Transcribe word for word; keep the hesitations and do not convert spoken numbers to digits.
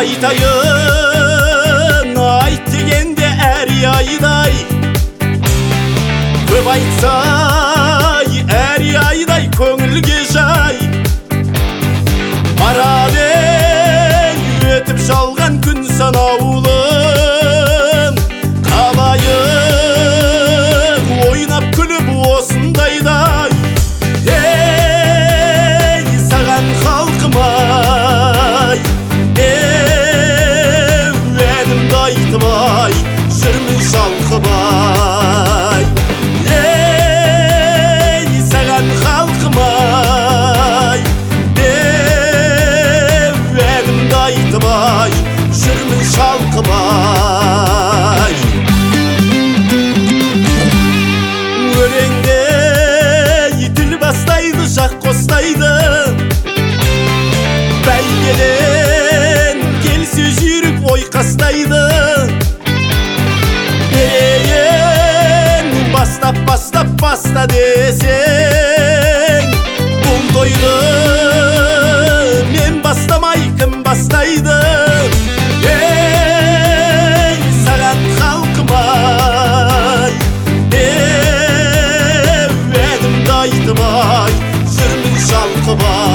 айтайын айт дегенде әр айдай көп айтсай әр айдай көңілге жай барады өтіп жалған күн санаулым қалайық ойнап күліп осындайдай ей саған халқым-ай әнімді айтып-ай жүрмін шалқып-ай ей саған халқым-ай әнімді айтып-ай жүрмін шалқып-ай өлеңде тіл бастайды жақ қостайды бәйгеден келсе жүйрік ойқастайды берейін бастап бастап баста десең бұл тойды мен бастамай кім бастайды ей саған халқым-ай әнімді айтып-ай жүрмін шалқып-ай